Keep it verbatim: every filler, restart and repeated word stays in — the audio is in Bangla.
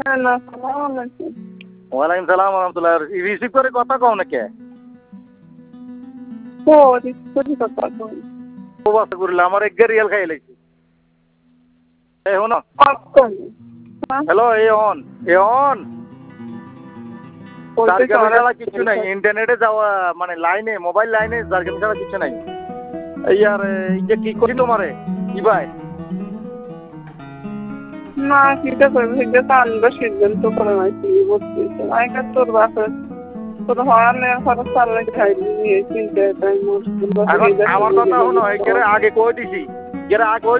হ্যালো, আসসালামু আলাইকুম। ওয়ালাইকুম সালাম রহমতুল্লাহ। রিসিভ করে কথা কও না কে? ও রিসিভ করে কথা কই। ও বাসা করলে আমার এক রিয়াল খাই লাগছে। এই হনো কখন? হ্যালো এ অন এ অন জার্গেমি ছাড়া কিছু নাই, ইন্টারনেটে যাওয়া মানে লাইনে মোবাইল লাইনে জার্গেমি ছাড়া কিছু নাই। এই আর এই যে কি করি তোমারে কি ভাই না কিটা করবি সেটা তো আনবো সিদ্ধান্ত করে নাকি বুঝতেছি আগেকার তোর বাসা তোর হওয়ালে খরচ চাললে খাইলি নিয়ে চিন্তা তাই মোট এখন আমার কথা শোনো, একেবারে আগে কই দিছি, এর আগে